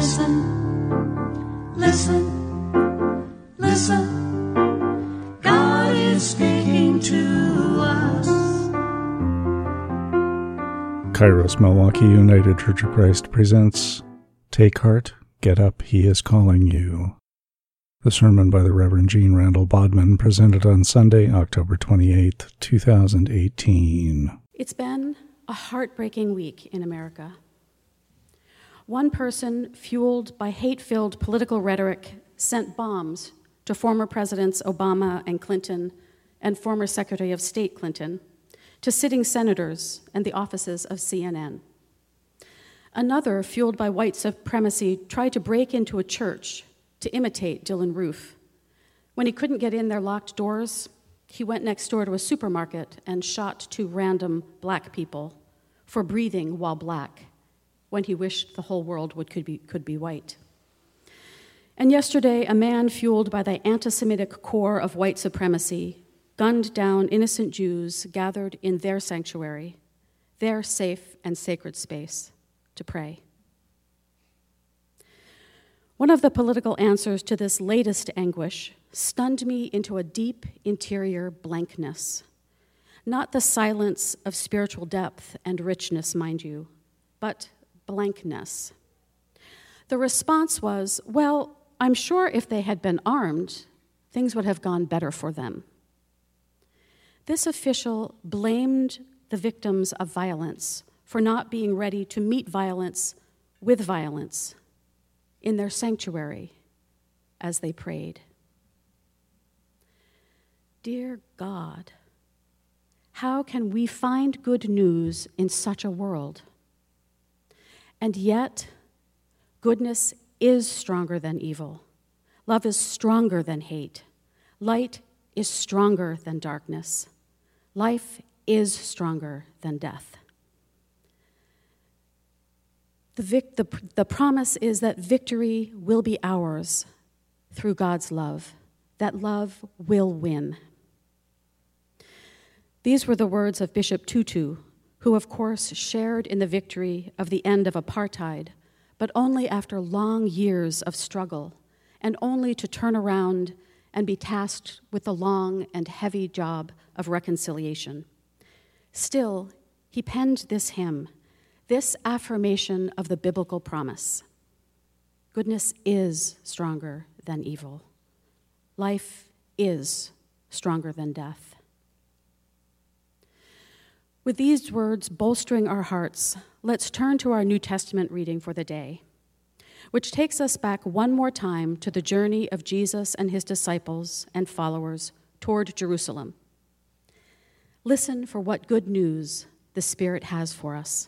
Listen, listen, listen. God is speaking to us. Kairos Milwaukee United Church of Christ presents Take Heart, Get Up, He is Calling You. The sermon by the Reverend Gene Randall Bodman, presented on Sunday, October 28, 2018. It's been a heartbreaking week in America. One person, fueled by hate-filled political rhetoric, sent bombs to former Presidents Obama and Clinton and former Secretary of State Clinton, to sitting senators and the offices of CNN. Another, fueled by white supremacy, tried to break into a church to imitate Dylann Roof. When he couldn't get in their locked doors, he went next door to a supermarket and shot two random black people for breathing while black, when he wished the whole world could be white. And yesterday, a man fueled by the anti-Semitic core of white supremacy gunned down innocent Jews gathered in their sanctuary, their safe and sacred space, to pray. One of the political answers to this latest anguish stunned me into a deep interior blankness. Not the silence of spiritual depth and richness, mind you, but blankness. The response was, well, I'm sure if they had been armed, things would have gone better for them. This official blamed the victims of violence for not being ready to meet violence with violence in their sanctuary as they prayed. Dear God, how can we find good news in such a world? And yet, goodness is stronger than evil. Love is stronger than hate. Light is stronger than darkness. Life is stronger than death. The promise is that victory will be ours through God's love, that love will win. These were the words of Bishop Tutu, who of course shared in the victory of the end of apartheid, but only after long years of struggle, and only to turn around and be tasked with the long and heavy job of reconciliation. Still, he penned this hymn, this affirmation of the biblical promise. Goodness is stronger than evil. Life is stronger than death. With these words bolstering our hearts, let's turn to our New Testament reading for the day, which takes us back one more time to the journey of Jesus and his disciples and followers toward Jerusalem. Listen for what good news the Spirit has for us.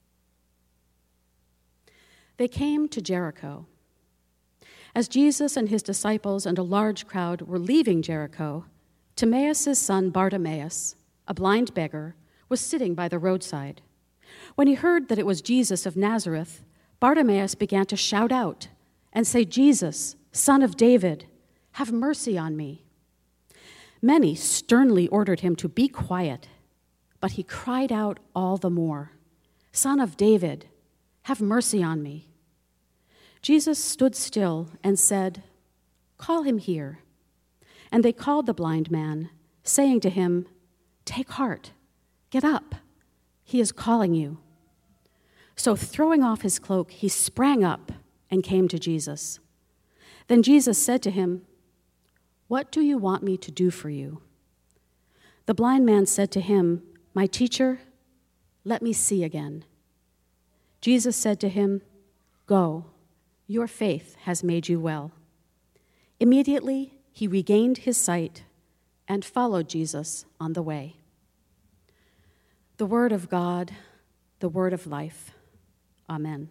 They came to Jericho. As Jesus and his disciples and a large crowd were leaving Jericho, Timaeus' son Bartimaeus, a blind beggar, was sitting by the roadside. When he heard that it was Jesus of Nazareth, Bartimaeus began to shout out and say, "Jesus, Son of David, have mercy on me." Many sternly ordered him to be quiet, but he cried out all the more, "Son of David, have mercy on me." Jesus stood still and said, "Call him here." And they called the blind man, saying to him, "Take heart. Get up, he is calling you." So throwing off his cloak, he sprang up and came to Jesus. Then Jesus said to him, "What do you want me to do for you?" The blind man said to him, "My teacher, let me see again." Jesus said to him, "Go, your faith has made you well." Immediately he regained his sight and followed Jesus on the way. The word of God, the word of life. Amen.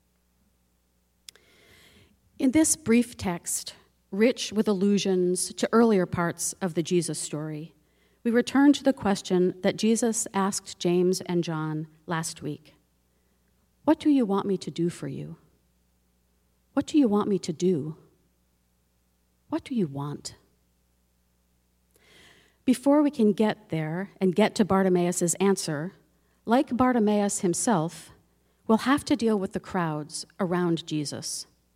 In this brief text, rich with allusions to earlier parts of the Jesus story, we return to the question that Jesus asked James and John last week. What do you want me to do for you? What do you want me to do? What do you want? Before we can get there and get to Bartimaeus' answer, like Bartimaeus himself, we'll have to deal with the crowds around Jesus,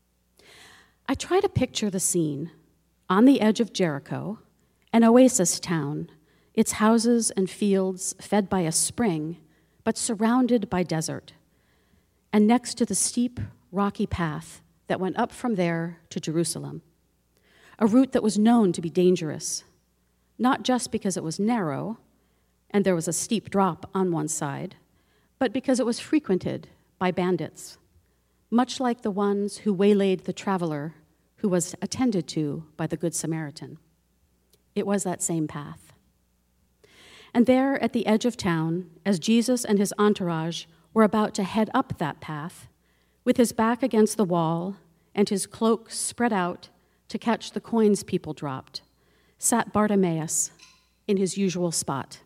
I try to picture the scene on the edge of Jericho, an oasis town, its houses and fields fed by a spring, but surrounded by desert, and next to the steep, rocky path that went up from there to Jerusalem, a route that was known to be dangerous, not just because it was narrow and there was a steep drop on one side, but because it was frequented by bandits, much like the ones who waylaid the traveler who was attended to by the Good Samaritan. It was that same path. And there at the edge of town, as Jesus and his entourage were about to head up that path, with his back against the wall and his cloak spread out to catch the coins people dropped, sat Bartimaeus in his usual spot.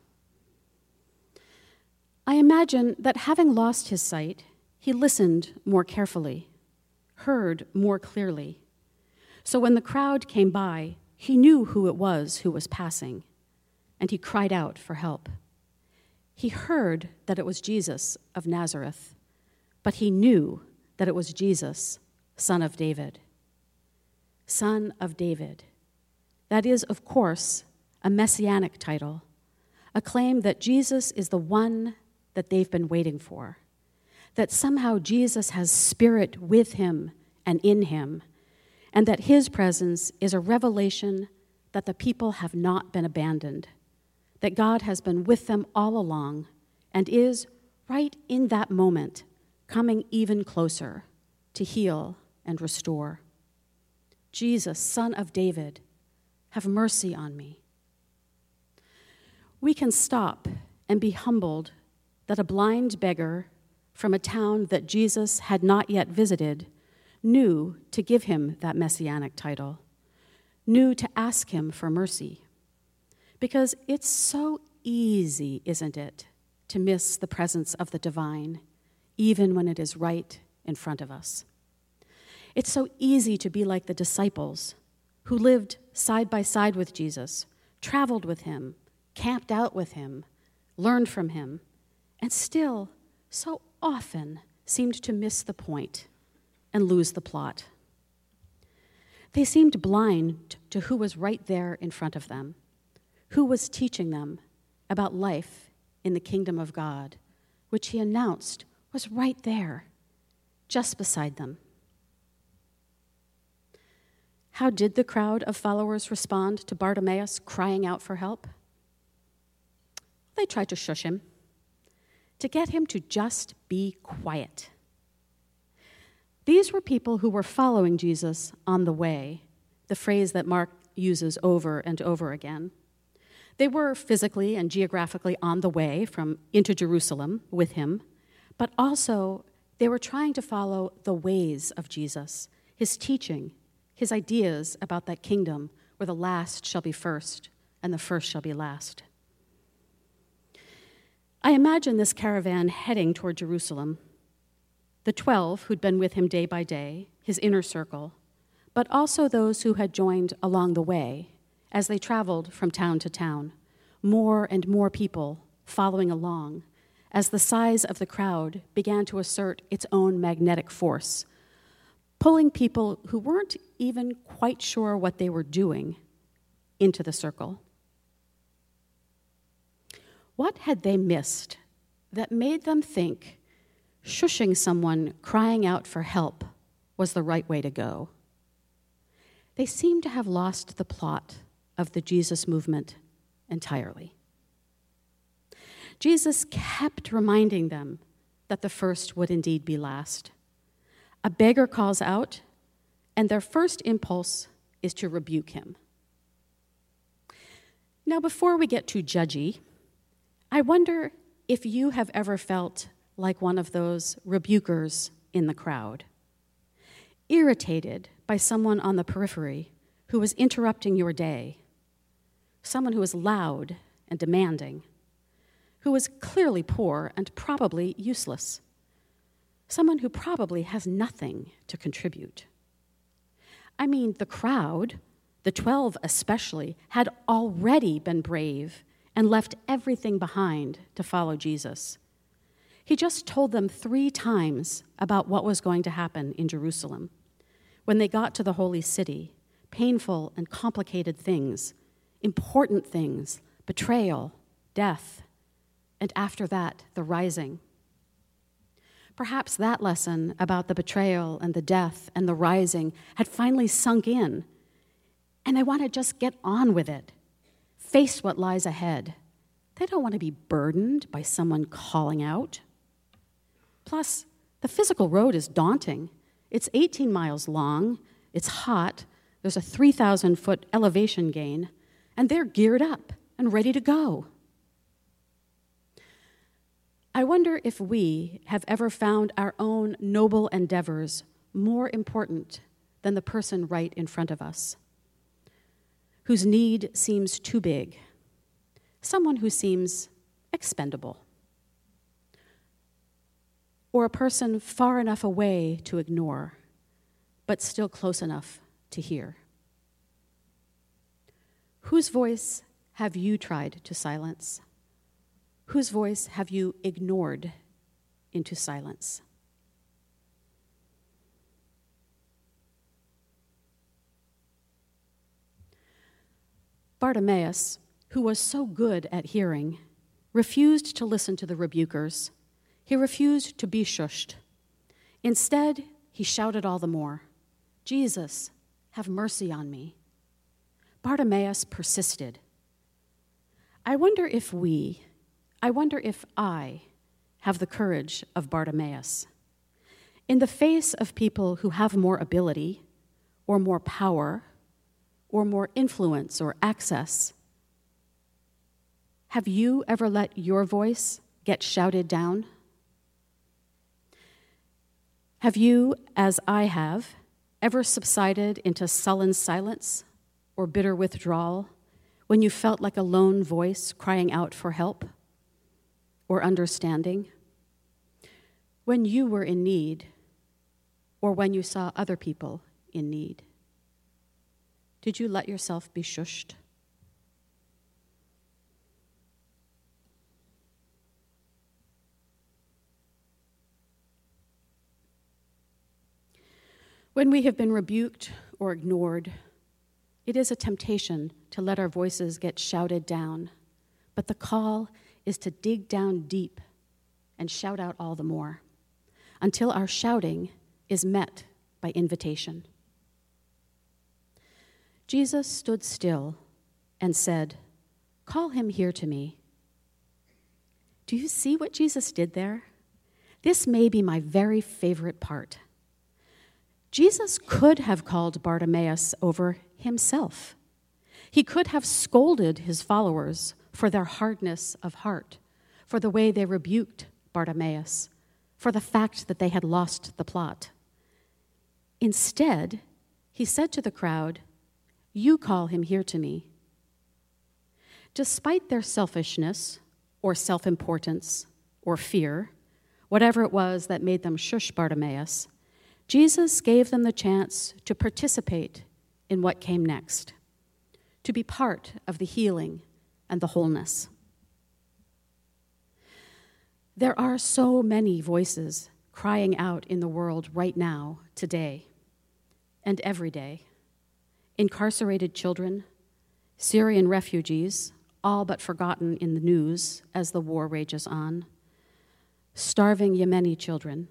I imagine that having lost his sight, he listened more carefully, heard more clearly. So when the crowd came by, he knew who it was who was passing, and he cried out for help. He heard that it was Jesus of Nazareth, but he knew that it was Jesus, son of David. Son of David. That is, of course, a messianic title, a claim that Jesus is the one that they've been waiting for, that somehow Jesus has spirit with him and in him, and that his presence is a revelation that the people have not been abandoned, that God has been with them all along and is, right in that moment, coming even closer to heal and restore. Jesus, Son of David, have mercy on me. We can stop and be humbled that a blind beggar from a town that Jesus had not yet visited knew to give him that messianic title, knew to ask him for mercy. Because it's so easy, isn't it, to miss the presence of the divine, even when it is right in front of us. It's so easy to be like the disciples who lived side by side with Jesus, traveled with him, camped out with him, learned from him, and still so often seemed to miss the point and lose the plot. They seemed blind to who was right there in front of them, who was teaching them about life in the kingdom of God, which he announced was right there, just beside them. How did the crowd of followers respond to Bartimaeus crying out for help? They tried to shush him, to get him to just be quiet. These were people who were following Jesus on the way, the phrase that Mark uses over and over again. They were physically and geographically on the way into Jerusalem with him, but also they were trying to follow the ways of Jesus, his teaching, his ideas about that kingdom where the last shall be first and the first shall be last. I imagine this caravan heading toward Jerusalem, the 12 who'd been with him day by day, his inner circle, but also those who had joined along the way as they traveled from town to town, more and more people following along as the size of the crowd began to assert its own magnetic force, pulling people who weren't even quite sure what they were doing into the circle. What had they missed that made them think shushing someone crying out for help was the right way to go? They seemed to have lost the plot of the Jesus movement entirely. Jesus kept reminding them that the first would indeed be last. A beggar calls out, and their first impulse is to rebuke him. Now, before we get too judgy, I wonder if you have ever felt like one of those rebukers in the crowd, irritated by someone on the periphery who was interrupting your day, someone who was loud and demanding, who was clearly poor and probably useless, someone who probably has nothing to contribute. I mean, the crowd, the 12 especially, had already been brave and left everything behind to follow Jesus. He just told them 3 times about what was going to happen in Jerusalem, When they got to the holy city, painful and complicated things, important things, betrayal, death, and after that, the rising. Perhaps that lesson about the betrayal and the death and the rising had finally sunk in, and they want to just get on with it, face what lies ahead. They don't want to be burdened by someone calling out. Plus, the physical road is daunting. It's 18 miles long, it's hot, there's a 3,000-foot elevation gain, and they're geared up and ready to go. I wonder if we have ever found our own noble endeavors more important than the person right in front of us, whose need seems too big, someone who seems expendable, or a person far enough away to ignore, but still close enough to hear. Whose voice have you tried to silence? Whose voice have you ignored into silence? Bartimaeus, who was so good at hearing, refused to listen to the rebukers. He refused to be shushed. Instead, he shouted all the more, "Jesus, have mercy on me." Bartimaeus persisted. I wonder if I have the courage of Bartimaeus. In the face of people who have more ability, or more power, or more influence or access, have you ever let your voice get shouted down? Have you, as I have, ever subsided into sullen silence or bitter withdrawal when you felt like a lone voice crying out for help or understanding? When you were in need or when you saw other people in need? Did you let yourself be shushed? When we have been rebuked or ignored, it is a temptation to let our voices get shouted down, but the call is to dig down deep and shout out all the more, until our shouting is met by invitation. Jesus stood still and said, "Call him here to me." Do you see what Jesus did there? This may be my very favorite part. Jesus could have called Bartimaeus over himself. He could have scolded his followers for their hardness of heart, for the way they rebuked Bartimaeus, for the fact that they had lost the plot. Instead, he said to the crowd, "You call him here to me." Despite their selfishness or self-importance or fear, whatever it was that made them shush Bartimaeus, Jesus gave them the chance to participate in what came next, to be part of the healing and the wholeness. There are so many voices crying out in the world right now, today, and every day. Incarcerated children, Syrian refugees, all but forgotten in the news as the war rages on, starving Yemeni children,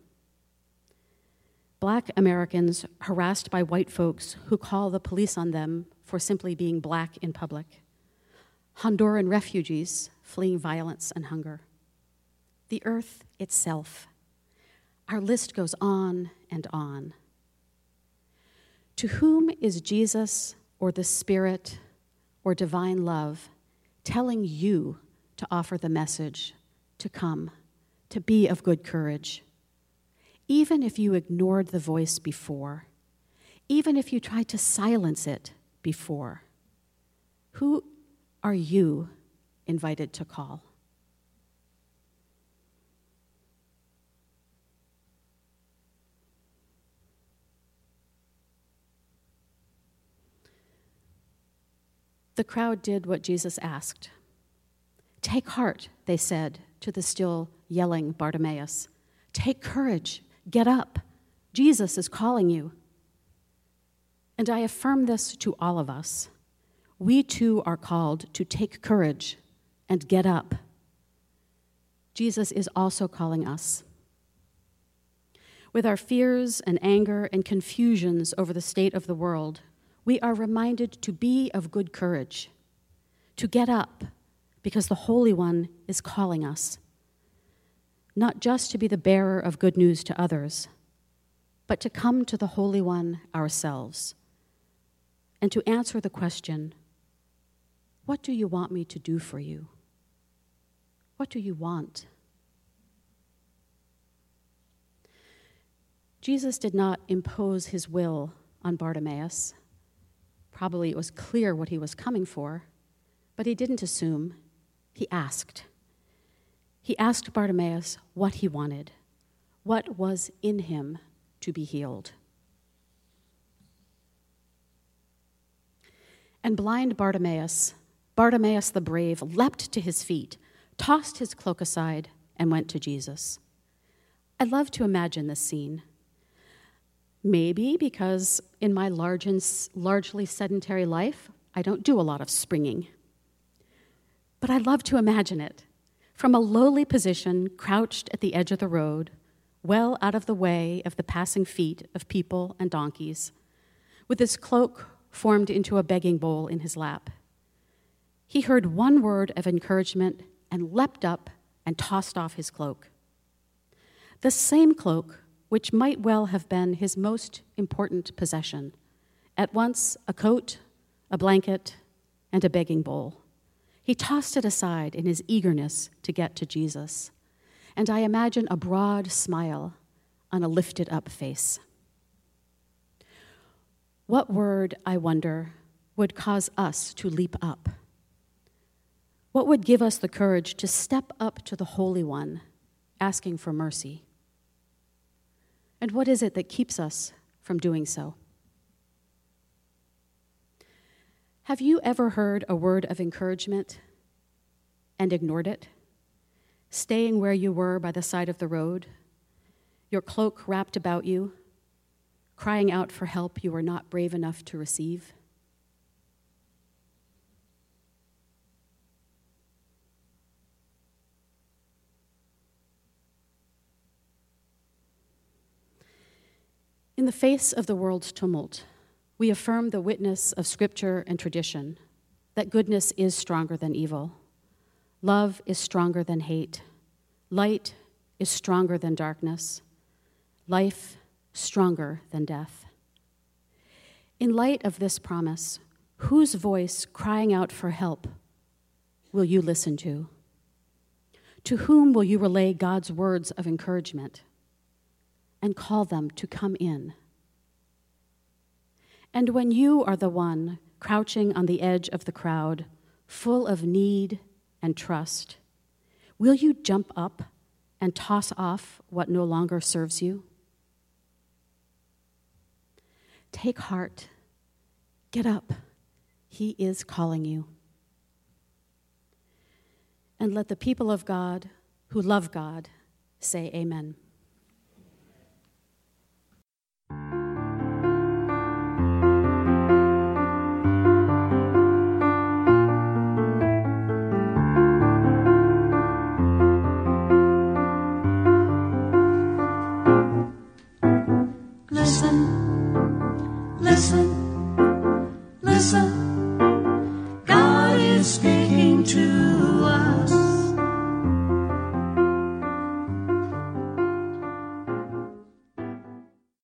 Black Americans harassed by white folks who call the police on them for simply being black in public, Honduran refugees fleeing violence and hunger, the earth itself. Our list goes on and on. To whom is Jesus or the Spirit or divine love telling you to offer the message, to come, to be of good courage? Even if you ignored the voice before, even if you tried to silence it before, who are you invited to call? The crowd did what Jesus asked. "Take heart," they said to the still yelling Bartimaeus. "Take courage. Get up. Jesus is calling you." And I affirm this to all of us. We too are called to take courage and get up. Jesus is also calling us. With our fears and anger and confusions over the state of the world, we are reminded to be of good courage, to get up, because the Holy One is calling us, not just to be the bearer of good news to others, but to come to the Holy One ourselves and to answer the question, what do you want me to do for you? What do you want? Jesus did not impose his will on Bartimaeus. Probably it was clear what he was coming for, but he didn't assume. He asked. He asked Bartimaeus what he wanted, what was in him to be healed. And blind Bartimaeus the brave, leapt to his feet, tossed his cloak aside, and went to Jesus. I love to imagine this scene. Maybe because in my largely sedentary life, I don't do a lot of springing. But I love to imagine it. From a lowly position, crouched at the edge of the road, well out of the way of the passing feet of people and donkeys, with his cloak formed into a begging bowl in his lap. He heard one word of encouragement and leapt up and tossed off his cloak. The same cloak which might well have been his most important possession, at once a coat, a blanket, and a begging bowl. He tossed it aside in his eagerness to get to Jesus, and I imagine a broad smile on a lifted-up face. What word, I wonder, would cause us to leap up? What would give us the courage to step up to the Holy One, asking for mercy? And what is it that keeps us from doing so? Have you ever heard a word of encouragement and ignored it? Staying where you were by the side of the road, your cloak wrapped about you, crying out for help you were not brave enough to receive? In the face of the world's tumult, we affirm the witness of Scripture and tradition that goodness is stronger than evil. Love is stronger than hate. Light is stronger than darkness. Life stronger than death. In light of this promise, whose voice crying out for help will you listen to? To whom will you relay God's words of encouragement and call them to come in? And when you are the one crouching on the edge of the crowd, full of need and trust, will you jump up and toss off what no longer serves you? Take heart. Get up. He is calling you. And let the people of God who love God say amen. Listen, listen, listen.